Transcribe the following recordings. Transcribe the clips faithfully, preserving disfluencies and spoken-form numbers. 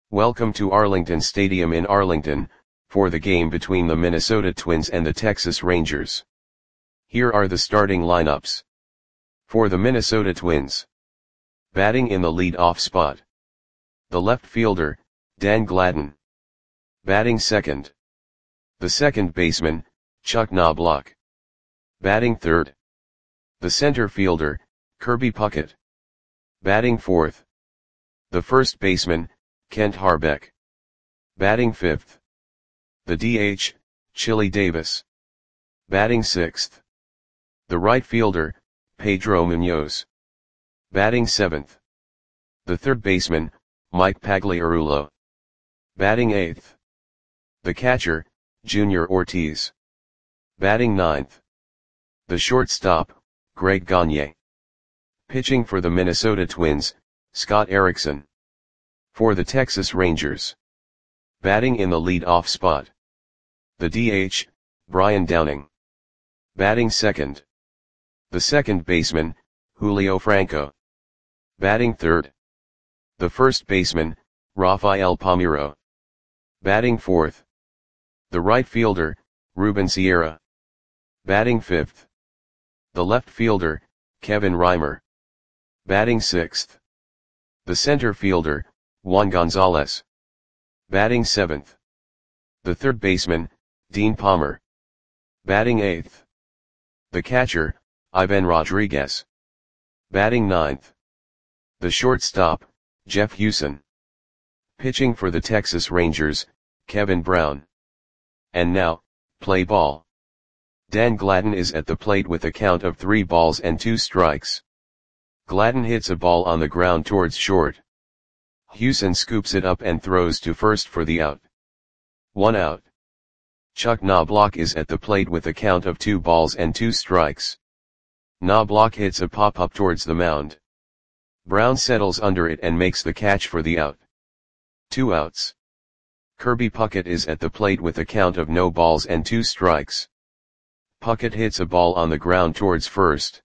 Welcome to Arlington Stadium in Arlington, for the game between the Minnesota Twins and the Texas Rangers. Here are the starting lineups. For the Minnesota Twins. Batting in the lead-off spot. The left fielder, Dan Gladden. Batting second. The second baseman, Chuck Knobloch. Batting third. The center fielder, Kirby Puckett. Batting fourth. The first baseman, Kent Hrbek. Batting fifth. The D H, Chili Davis. Batting sixth. The right fielder, Pedro Munoz. Batting seventh. The third baseman, Mike Pagliarulo. Batting eighth. The catcher, Junior Ortiz. Batting ninth. The shortstop, Greg Gagne. Pitching for the Minnesota Twins, Scott Erickson. For the Texas Rangers. Batting in the lead-off spot. The D H, Brian Downing. Batting second. The second baseman, Julio Franco. Batting third. The first baseman, Rafael Palmeiro. Batting fourth. The right fielder, Ruben Sierra. Batting fifth. The left fielder, Kevin Reimer. Batting sixth. The center fielder, Juan Gonzalez. Batting seventh. The third baseman, Dean Palmer. Batting eighth. The catcher, Ivan Rodriguez. Batting ninth. The shortstop, Jeff Hewson. Pitching for the Texas Rangers, Kevin Brown. And now, play ball. Dan Gladden is at the plate with a count of three balls and two strikes. Gladden hits a ball on the ground towards short. Hewson scoops it up and throws to first for the out. One out. Chuck Knobloch is at the plate with a count of two balls and two strikes. Knobloch hits a pop-up towards the mound. Brown settles under it and makes the catch for the out. Two outs. Kirby Puckett is at the plate with a count of no balls and two strikes. Puckett hits a ball on the ground towards first.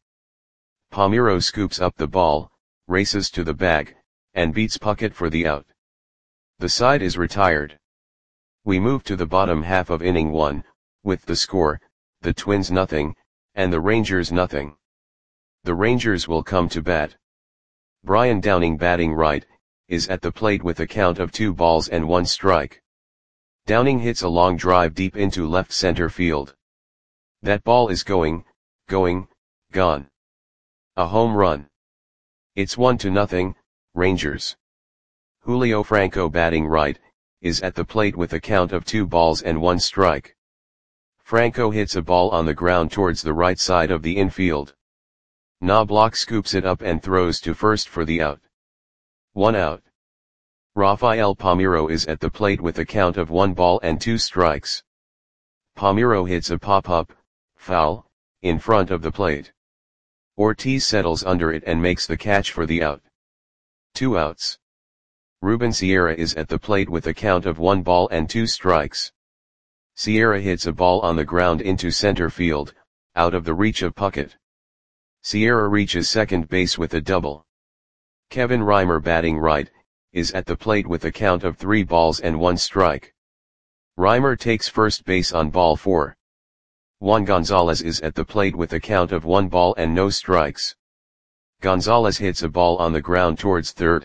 Palmeiro scoops up the ball, races to the bag, and beats Puckett for the out. The side is retired. We move to the bottom half of inning one, with the score, the Twins nothing, and the Rangers nothing. The Rangers will come to bat. Brian Downing, batting right, is at the plate with a count of two balls and one strike. Downing hits a long drive deep into left center field. That ball is going, going, gone. A home run. It's one to nothing, Rangers. Julio Franco, batting right, is at the plate with a count of two balls and one strike. Franco hits a ball on the ground towards the right side of the infield. Knobloch scoops it up and throws to first for the out. One out. Rafael Palmeiro is at the plate with a count of one ball and two strikes. Palmeiro hits a pop-up, foul, in front of the plate. Ortiz settles under it and makes the catch for the out. Two outs. Ruben Sierra is at the plate with a count of one ball and two strikes. Sierra hits a ball on the ground into center field, out of the reach of Puckett. Sierra reaches second base with a double. Kevin Reimer, batting right, is at the plate with a count of three balls and one strike. Reimer takes first base on ball four. Juan Gonzalez is at the plate with a count of one ball and no strikes. Gonzalez hits a ball on the ground towards third.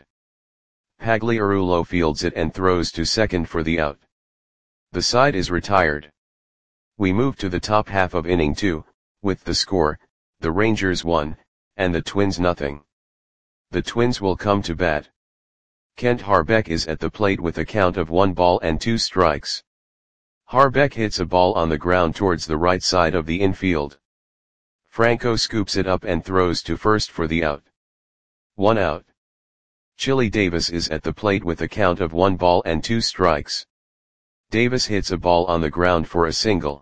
Pagliarulo fields it and throws to second for the out. The side is retired. We move to the top half of inning two, with the score, the Rangers one, and the Twins nothing. The Twins will come to bat. Kent Hrbek is at the plate with a count of one ball and two strikes. Hrbek hits a ball on the ground towards the right side of the infield. Franco scoops it up and throws to first for the out. One out. Chili Davis is at the plate with a count of one ball and two strikes. Davis hits a ball on the ground for a single.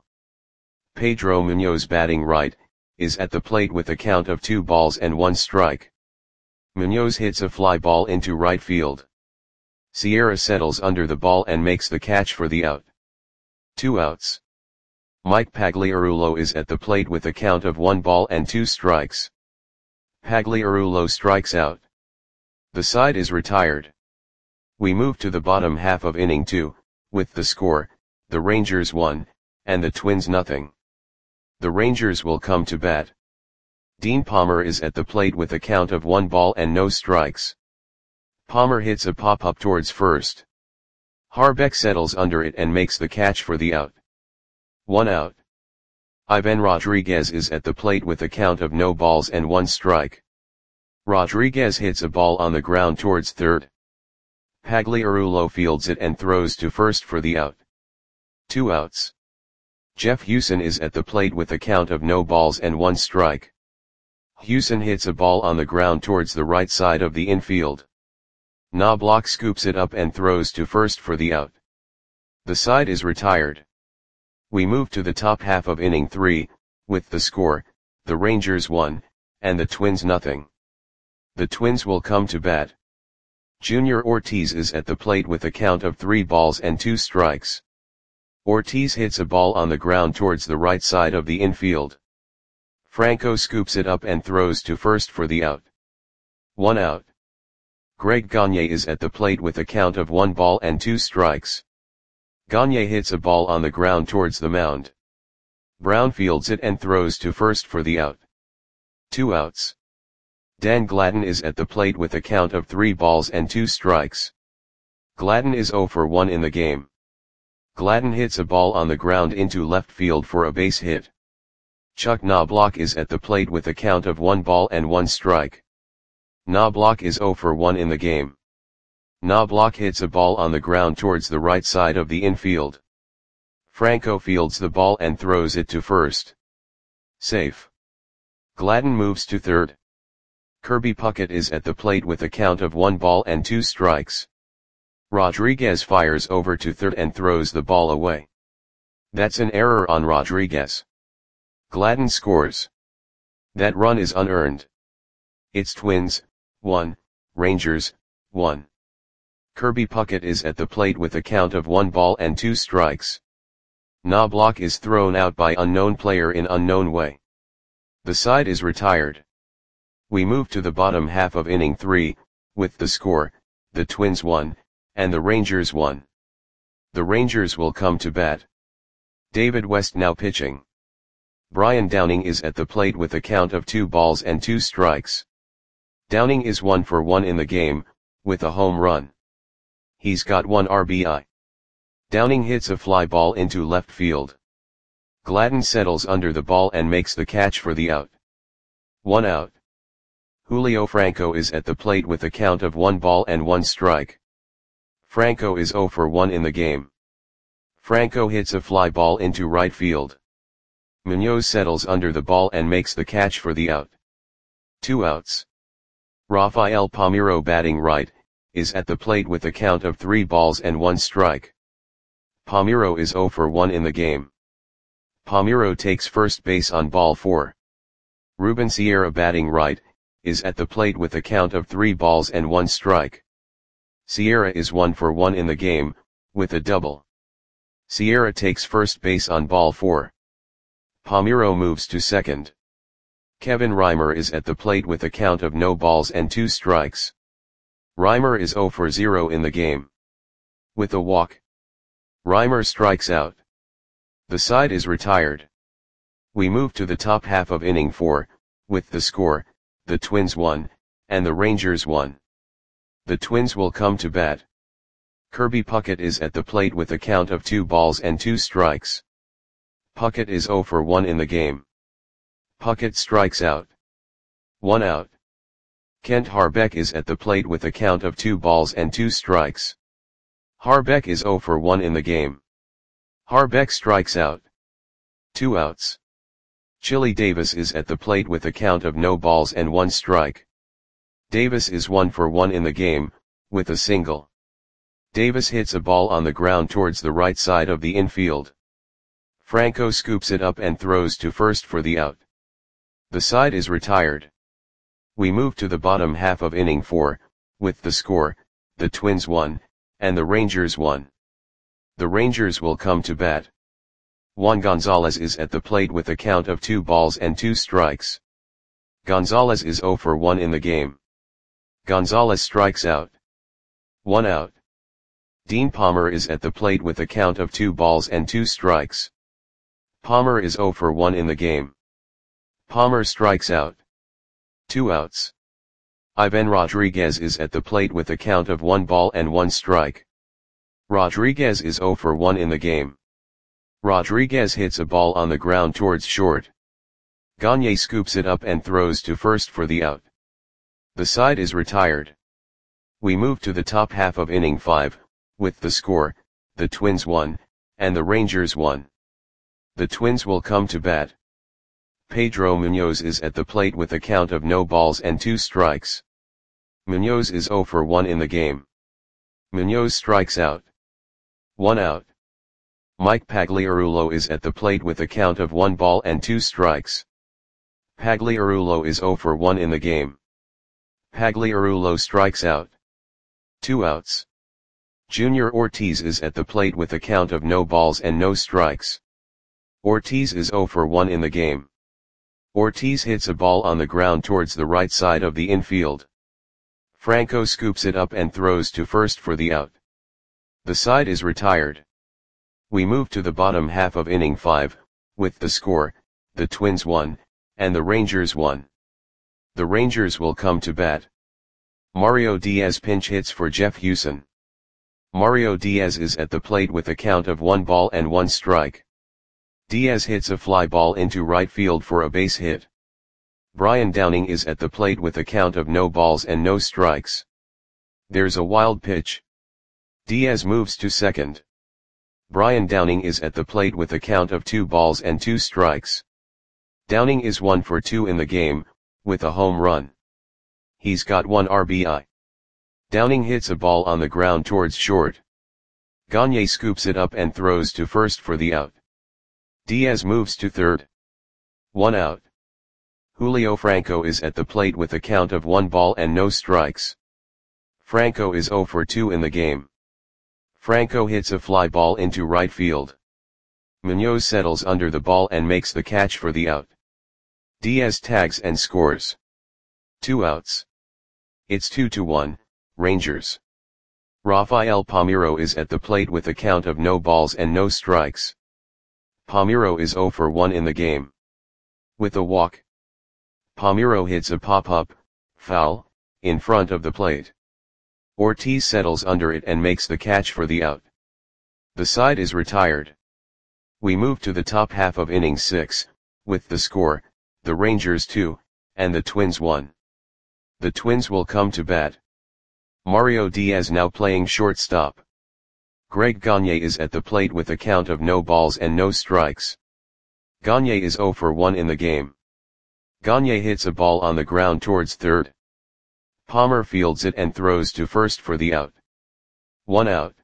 Pedro Munoz, batting right, is at the plate with a count of two balls and one strike. Munoz hits a fly ball into right field. Sierra settles under the ball and makes the catch for the out. Two outs. Mike Pagliarulo is at the plate with a count of one ball and two strikes. Pagliarulo strikes out. The side is retired. We move to the bottom half of inning two, with the score, the Rangers one, and the Twins nothing. The Rangers will come to bat. Dean Palmer is at the plate with a count of one ball and no strikes. Palmer hits a pop-up towards first. Harbeck settles under it and makes the catch for the out. One out. Ivan Rodriguez is at the plate with a count of no balls and one strike. Rodriguez hits a ball on the ground towards third. Pagliarulo fields it and throws to first for the out. Two outs. Jeff Hewson is at the plate with a count of no balls and one strike. Hewson hits a ball on the ground towards the right side of the infield. Knobloch scoops it up and throws to first for the out. The side is retired. We move to the top half of inning three, with the score, the Rangers one, and the Twins nothing. The Twins will come to bat. Junior Ortiz is at the plate with a count of three balls and two strikes. Ortiz hits a ball on the ground towards the right side of the infield. Franco scoops it up and throws to first for the out. One out. Greg Gagne is at the plate with a count of one ball and two strikes. Gagne hits a ball on the ground towards the mound. Brown fields it and throws to first for the out. Two outs. Dan Gladden is at the plate with a count of three balls and two strikes. Gladden is zero for one in the game. Gladden hits a ball on the ground into left field for a base hit. Chuck Knobloch is at the plate with a count of one ball and one strike. Knobloch is zero for one in the game. Knobloch hits a ball on the ground towards the right side of the infield. Franco fields the ball and throws it to first. Safe. Gladden moves to third. Kirby Puckett is at the plate with a count of one ball and two strikes. Rodriguez fires over to third and throws the ball away. That's an error on Rodriguez. Gladden scores. That run is unearned. It's Twins, one, Rangers, one. Kirby Puckett is at the plate with a count of one ball and two strikes. Knobloch is thrown out by unknown player in unknown way. The side is retired. We move to the bottom half of inning three, with the score, the Twins one, and the Rangers one. The Rangers will come to bat. David West now pitching. Brian Downing is at the plate with a count of two balls and two strikes. Downing is one for one in the game, with a home run. He's got one R B I. Downing hits a fly ball into left field. Gladden settles under the ball and makes the catch for the out. One out. Julio Franco is at the plate with a count of one ball and one strike. Franco is zero for one in the game. Franco hits a fly ball into right field. Munoz settles under the ball and makes the catch for the out. Two outs. Rafael Palmeiro, batting right, is at the plate with a count of three balls and one strike. Palmeiro is zero for one in the game. Palmeiro takes first base on ball four. Ruben Sierra, batting right, is at the plate with a count of three balls and one strike. Sierra is one for one in the game, with a double. Sierra takes first base on ball four. Palmeiro moves to second. Kevin Reimer is at the plate with a count of no balls and two strikes. Reimer is zero for zero in the game. With a walk. Reimer strikes out. The side is retired. We move to the top half of inning four, with the score, the Twins one, and the Rangers one. The Twins will come to bat. Kirby Puckett is at the plate with a count of two balls and two strikes. Puckett is zero for one in the game. Puckett strikes out. One out. Kent Harbeck is at the plate with a count of two balls and two strikes. Harbeck is zero for one in the game. Harbeck strikes out. Two outs. Chili Davis is at the plate with a count of no balls and one strike. Davis is one for one in the game, with a single. Davis hits a ball on the ground towards the right side of the infield. Franco scoops it up and throws to first for the out. The side is retired. We move to the bottom half of inning four, with the score, the Twins one, and the Rangers one. The Rangers will come to bat. Juan Gonzalez is at the plate with a count of two balls and two strikes. Gonzalez is zero for one in the game. Gonzalez strikes out. One out. Dean Palmer is at the plate with a count of two balls and two strikes. Palmer is zero for one in the game. Palmer strikes out. Two outs. Ivan Rodriguez is at the plate with a count of one ball and one strike. Rodriguez is zero for one in the game. Rodriguez hits a ball on the ground towards short. Gagne scoops it up and throws to first for the out. The side is retired. We move to the top half of inning five, with the score, the Twins one, and the Rangers one. The Twins will come to bat. Pedro Munoz is at the plate with a count of no balls and two strikes. Munoz is zero for one in the game. Munoz strikes out. One out. Mike Pagliarulo is at the plate with a count of one ball and two strikes. Pagliarulo is zero for one in the game. Pagliarulo strikes out. Two outs. Junior Ortiz is at the plate with a count of no balls and no strikes. Ortiz is zero for one in the game. Ortiz hits a ball on the ground towards the right side of the infield. Franco scoops it up and throws to first for the out. The side is retired. We move to the bottom half of inning five, with the score, the Twins one, and the Rangers one. The Rangers will come to bat. Mario Diaz pinch hits for Jeff Hewson. Mario Diaz is at the plate with a count of one ball and one strike. Diaz hits a fly ball into right field for a base hit. Brian Downing is at the plate with a count of no balls and no strikes. There's a wild pitch. Diaz moves to second. Brian Downing is at the plate with a count of two balls and two strikes. Downing is one for two in the game, with a home run. He's got one R B I. Downing hits a ball on the ground towards short. Gagne scoops it up and throws to first for the out. Diaz moves to third. One out. Julio Franco is at the plate with a count of one ball and no strikes. Franco is zero for two in the game. Franco hits a fly ball into right field. Munoz settles under the ball and makes the catch for the out. Diaz tags and scores. Two outs. It's two to one, Rangers. Rafael Palmeiro is at the plate with a count of no balls and no strikes. Palmeiro is zero for one in the game. With a walk. Palmeiro hits a pop-up, foul, in front of the plate. Ortiz settles under it and makes the catch for the out. The side is retired. We move to the top half of inning six, with the score, the Rangers two, and the Twins one. The Twins will come to bat. Mario Diaz now playing shortstop. Greg Gagne is at the plate with a count of no balls and no strikes. Gagne is zero for one in the game. Gagne hits a ball on the ground towards third. Palmer fields it and throws to first for the out. One out.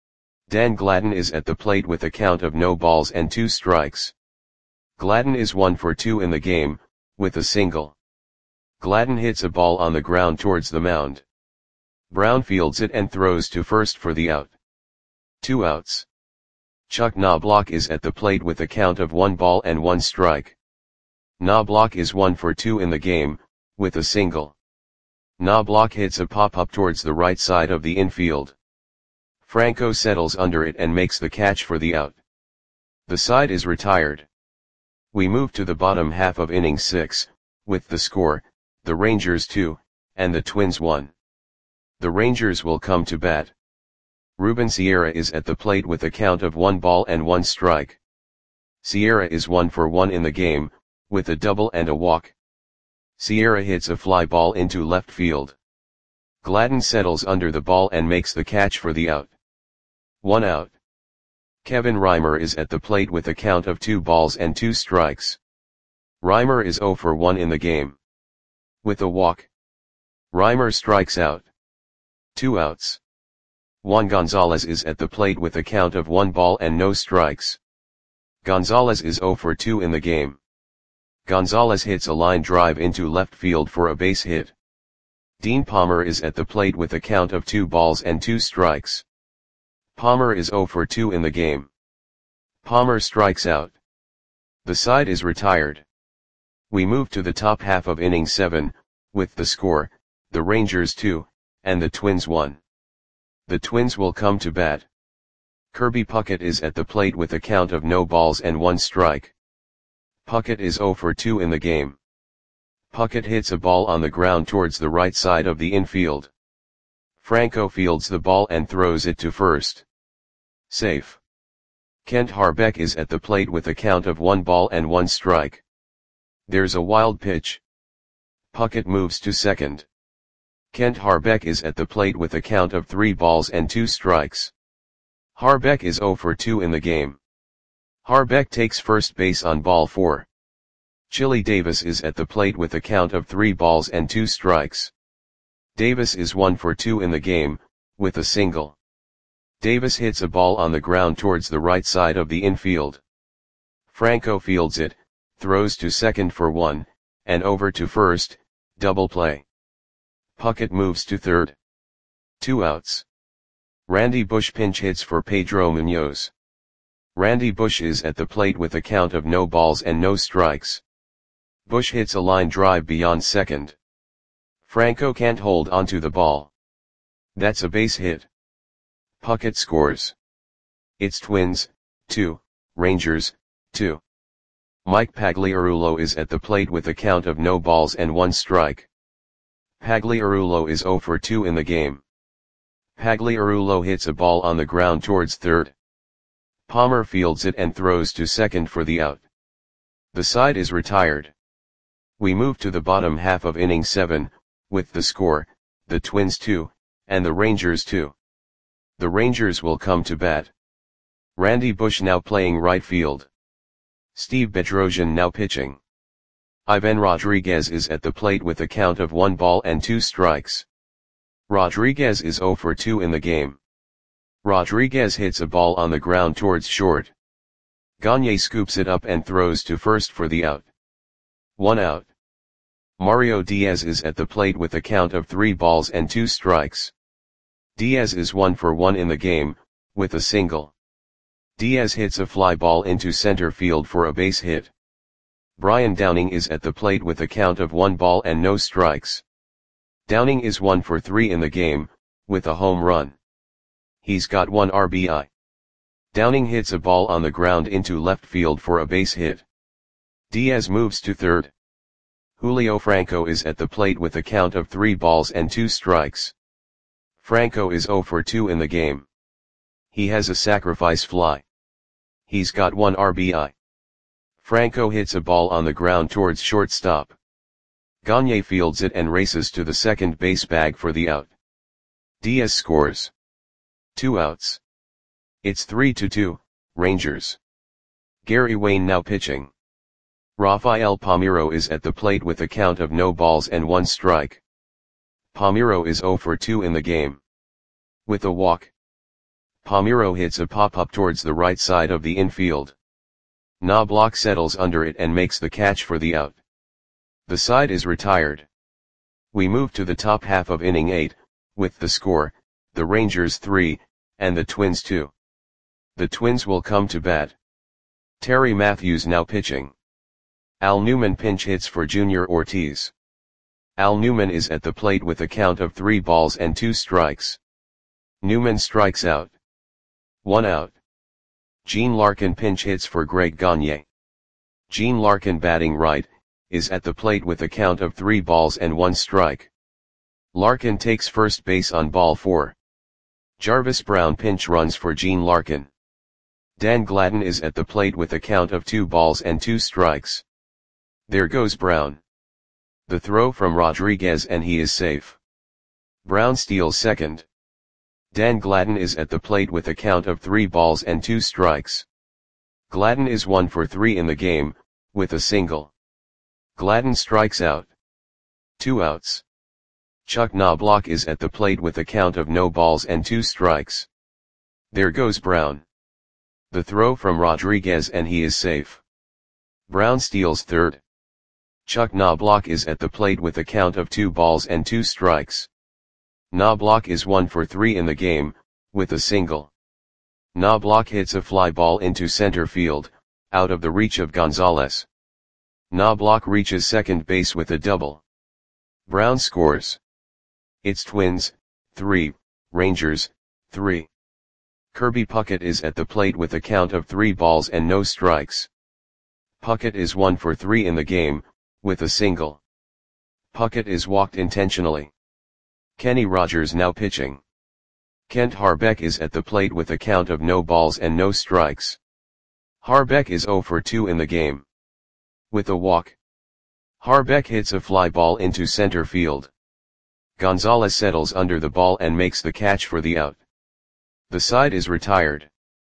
Dan Gladden is at the plate with a count of no balls and two strikes. Gladden is one for two in the game, with a single. Gladden hits a ball on the ground towards the mound. Brown fields it and throws to first for the out. Two outs. Chuck Knobloch is at the plate with a count of one ball and one strike. Knobloch is one for two in the game, with a single. Knobloch hits a pop-up towards the right side of the infield. Franco settles under it and makes the catch for the out. The side is retired. We move to the bottom half of inning six, with the score, the Rangers two, and the Twins one. The Rangers will come to bat. Ruben Sierra is at the plate with a count of one ball and one strike. Sierra is one for one in the game, with a double and a walk. Sierra hits a fly ball into left field. Gladden settles under the ball and makes the catch for the out. One out. Kevin Reimer is at the plate with a count of two balls and two strikes. Reimer is zero for one in the game. With a walk. Reimer strikes out. Two outs. Juan Gonzalez is at the plate with a count of one ball and no strikes. Gonzalez is zero for two in the game. Gonzalez hits a line drive into left field for a base hit. Dean Palmer is at the plate with a count of two balls and two strikes. Palmer is zero for two in the game. Palmer strikes out. The side is retired. We move to the top half of inning seven, with the score, the Rangers two, and the Twins one. The Twins will come to bat. Kirby Puckett is at the plate with a count of no balls and one strike. Puckett is zero for two in the game. Puckett hits a ball on the ground towards the right side of the infield. Franco fields the ball and throws it to first. Safe. Kent Harbeck is at the plate with a count of one ball and one strike. There's a wild pitch. Puckett moves to second. Kent Harbeck is at the plate with a count of three balls and two strikes. Harbeck is zero for two in the game. Harbeck takes first base on ball four. Chili Davis is at the plate with a count of three balls and two strikes. Davis is one for two in the game, with a single. Davis hits a ball on the ground towards the right side of the infield. Franco fields it, throws to second for one, and over to first, double play. Puckett moves to third. Two outs. Randy Bush pinch hits for Pedro Munoz. Randy Bush is at the plate with a count of no balls and no strikes. Bush hits a line drive beyond second. Franco can't hold onto the ball. That's a base hit. Puckett scores. It's Twins, two, Rangers, two. Mike Pagliarulo is at the plate with a count of no balls and one strike. Pagliarulo is zero for two in the game. Pagliarulo hits a ball on the ground towards third. Palmer fields it and throws to second for the out. The side is retired. We move to the bottom half of inning seven, with the score, the Twins two, and the Rangers two. The Rangers will come to bat. Randy Bush now playing right field. Steve Bedrosian now pitching. Ivan Rodriguez is at the plate with a count of one ball and two strikes. Rodriguez is zero for two in the game. Rodriguez hits a ball on the ground towards short. Gagne scoops it up and throws to first for the out. One out. Mario Diaz is at the plate with a count of three balls and two strikes. Diaz is one for one in the game, with a single. Diaz hits a fly ball into center field for a base hit. Brian Downing is at the plate with a count of one ball and no strikes. Downing is one for three in the game, with a home run. He's got one R B I. Downing hits a ball on the ground into left field for a base hit. Diaz moves to third. Julio Franco is at the plate with a count of three balls and two strikes. Franco is zero for two in the game. He has a sacrifice fly. He's got one R B I. Franco hits a ball on the ground towards shortstop. Gagne fields it and races to the second base bag for the out. Diaz scores. Two outs. It's three to two, Rangers. Gary Wayne now pitching. Rafael Palmeiro is at the plate with a count of no balls and one strike. Palmeiro is zero for two in the game. With a walk. Palmeiro hits a pop-up towards the right side of the infield. Knobloch settles under it and makes the catch for the out. The side is retired. We move to the top half of inning eight, with the score, the Rangers three, and the Twins two. The Twins will come to bat. Terry Matthews now pitching. Al Newman pinch hits for Junior Ortiz. Al Newman is at the plate with a count of three balls and two strikes. Newman strikes out. One out. Gene Larkin pinch hits for Greg Gagne. Gene Larkin batting right, is at the plate with a count of three balls and one strike. Larkin takes first base on ball four. Jarvis Brown pinch runs for Gene Larkin. Dan Gladden is at the plate with a count of two balls and two strikes. There goes Brown. The throw from Rodriguez and he is safe. Brown steals second. Dan Gladden is at the plate with a count of three balls and two strikes. Gladden is one for three in the game, with a single. Gladden strikes out. Two outs. Chuck Knobloch is at the plate with a count of no balls and two strikes. There goes Brown. The throw from Rodriguez and he is safe. Brown steals third. Chuck Knobloch is at the plate with a count of two balls and two strikes. Knobloch is one for three in the game, with a single. Knobloch hits a fly ball into center field, out of the reach of Gonzalez. Knobloch reaches second base with a double. Brown scores. It's Twins, three, Rangers, three. Kirby Puckett is at the plate with a count of three balls and no strikes. Puckett is one for three in the game, with a single. Puckett is walked intentionally. Kenny Rogers now pitching. Kent Harbeck is at the plate with a count of no balls and no strikes. Harbeck is zero for two in the game. With a walk. Harbeck hits a fly ball into center field. Gonzalez settles under the ball and makes the catch for the out. The side is retired.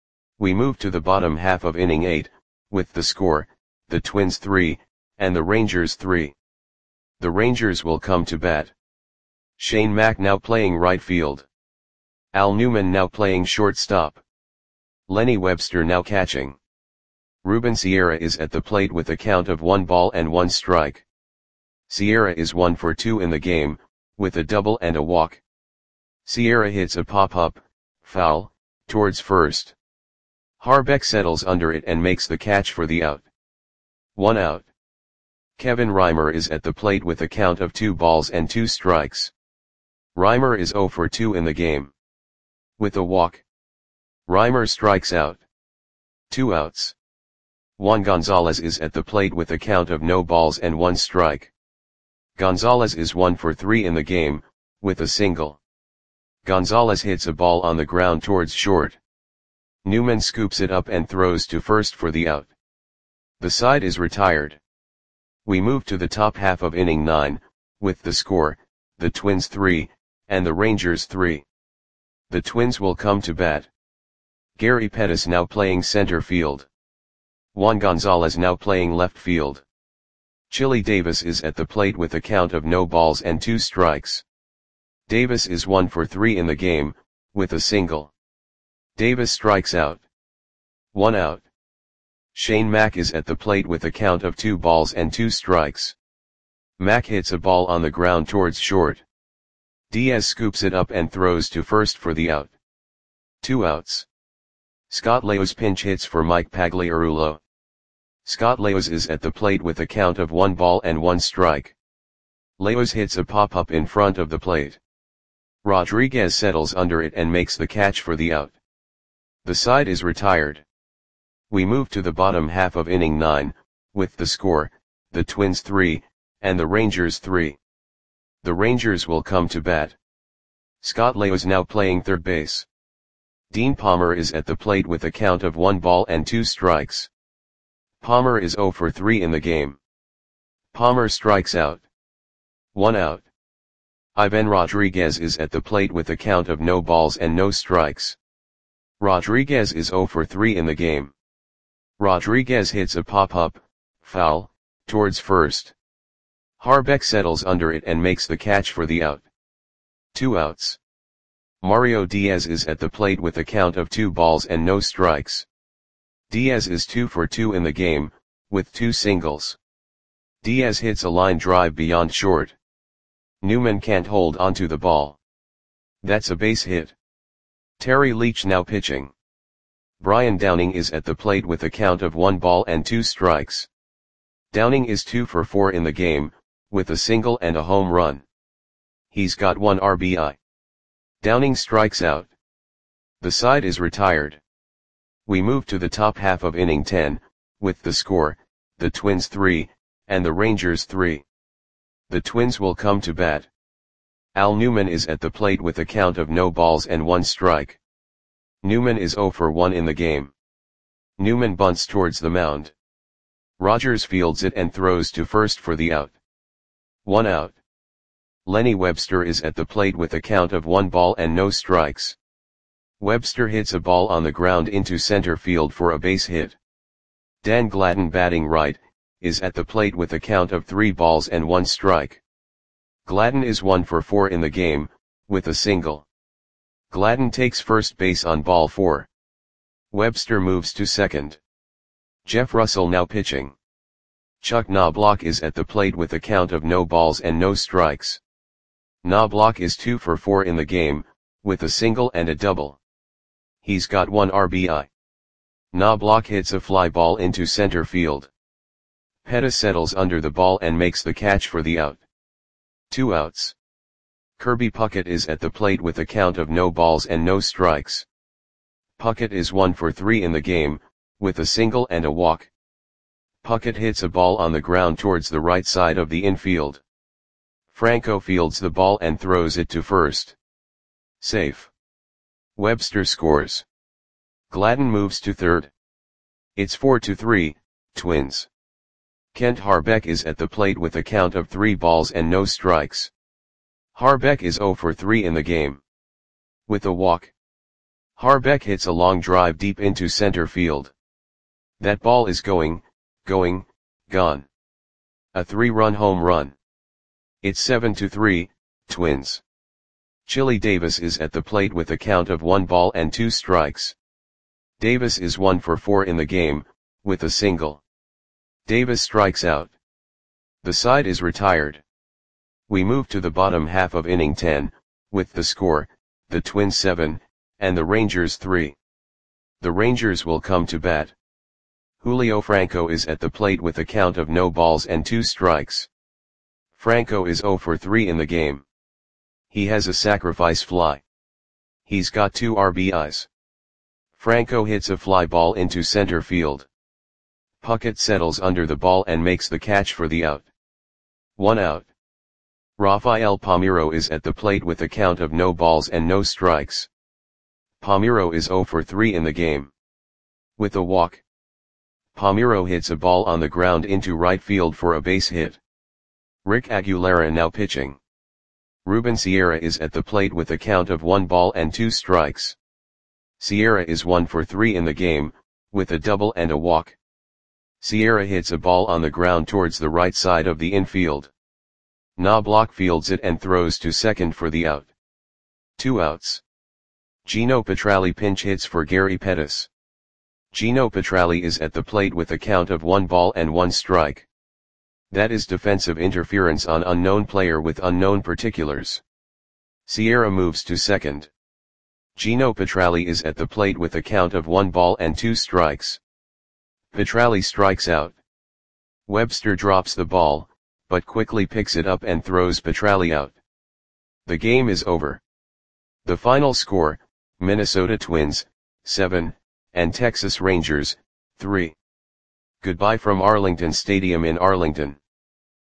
We move to the bottom half of inning eight, with the score, the Twins three, and the Rangers three. The Rangers will come to bat. Shane Mack now playing right field. Al Newman now playing shortstop. Lenny Webster now catching. Ruben Sierra is at the plate with a count of one ball and one strike. Sierra is one for two in the game, with a double and a walk. Sierra hits a pop-up, foul, towards first. Harbeck settles under it and makes the catch for the out. One out. Kevin Reimer is at the plate with a count of two balls and two strikes. Reimer is zero for two in the game. With a walk. Reimer strikes out. Two outs. Juan Gonzalez is at the plate with a count of no balls and one strike. Gonzalez is one for three in the game, with a single. Gonzalez hits a ball on the ground towards short. Newman scoops it up and throws to first for the out. The side is retired. We move to the top half of inning nine, with the score, the Twins three, and the Rangers three. The Twins will come to bat. Gary Pettis now playing center field. Juan Gonzalez now playing left field. Chili Davis is at the plate with a count of no balls and two strikes. Davis is one for three in the game, with a single. Davis strikes out. One out. Shane Mack is at the plate with a count of two balls and two strikes. Mack hits a ball on the ground towards short. Diaz scoops it up and throws to first for the out. Two outs. Scott Leos pinch hits for Mike Pagliarulo. Scott Leos is at the plate with a count of one ball and one strike. Leos hits a pop-up in front of the plate. Rodriguez settles under it and makes the catch for the out. The side is retired. We move to the bottom half of inning nine, with the score, the Twins three, and the Rangers three. The Rangers will come to bat. Scott Leos now playing third base. Dean Palmer is at the plate with a count of one ball and two strikes. Palmer is zero for three in the game. Palmer strikes out. One out. Ivan Rodriguez is at the plate with a count of no balls and no strikes. Rodriguez is zero for three in the game. Rodriguez hits a pop-up, foul, towards first. Harbeck settles under it and makes the catch for the out. Two outs. Mario Diaz is at the plate with a count of two balls and no strikes. Diaz is two for two in the game, with two singles. Diaz hits a line drive beyond short. Newman can't hold onto the ball. That's a base hit. Terry Leach now pitching. Brian Downing is at the plate with a count of one ball and two strikes. Downing is two for four in the game, with a single and a home run. He's got one R B I. Downing strikes out. The side is retired. We move to the top half of inning ten, with the score, the Twins three, and the Rangers three. The Twins will come to bat. Al Newman is at the plate with a count of no balls and one strike. Newman is zero for one in the game. Newman bunts towards the mound. Rogers fields it and throws to first for the out. One out. Lenny Webster is at the plate with a count of one ball and no strikes. Webster hits a ball on the ground into center field for a base hit. Dan Gladden batting right, is at the plate with a count of three balls and one strike. Gladden is one for four in the game, with a single. Gladden takes first base on ball four. Webster moves to second. Jeff Russell now pitching. Chuck Knobloch is at the plate with a count of no balls and no strikes. Knobloch is two for four in the game, with a single and a double. He's got one R B I. Knobloch hits a fly ball into center field. Pettis settles under the ball and makes the catch for the out. Two outs. Kirby Puckett is at the plate with a count of no balls and no strikes. Puckett is one for three in the game, with a single and a walk. Puckett hits a ball on the ground towards the right side of the infield. Franco fields the ball and throws it to first. Safe. Webster scores. Gladden moves to third. It's four to three, Twins. Kent Harbeck is at the plate with a count of three balls and no strikes. Harbeck is zero for three in the game. With a walk. Harbeck hits a long drive deep into center field. That ball is going, going, gone. A three-run home run. It's seven to three, Twins. Chili Davis is at the plate with a count of one ball and two strikes. Davis is one for four in the game, with a single. Davis strikes out. The side is retired. We move to the bottom half of inning ten, with the score, the Twins seven, and the Rangers three. The Rangers will come to bat. Julio Franco is at the plate with a count of no balls and two strikes. Franco is zero for three in the game. He has a sacrifice fly. He's got two R B Is. Franco hits a fly ball into center field. Puckett settles under the ball and makes the catch for the out. One out. Rafael Palmeiro is at the plate with a count of no balls and no strikes. Palmeiro is zero for three in the game. With a walk. Palmeiro hits a ball on the ground into right field for a base hit. Rick Aguilera now pitching. Ruben Sierra is at the plate with a count of one ball and two strikes. Sierra is one for three in the game, with a double and a walk. Sierra hits a ball on the ground towards the right side of the infield. Knobloch fields it and throws to second for the out. Two outs. Gino Petralli pinch hits for Gary Pettis. Gino Petralli is at the plate with a count of one ball and one strike. That is defensive interference on unknown player with unknown particulars. Sierra moves to second. Gino Petralli is at the plate with a count of one ball and two strikes. Petralli strikes out. Webster drops the ball, but quickly picks it up and throws Petralli out. The game is over. The final score, Minnesota Twins, seven, and Texas Rangers, three. Goodbye from Arlington Stadium in Arlington.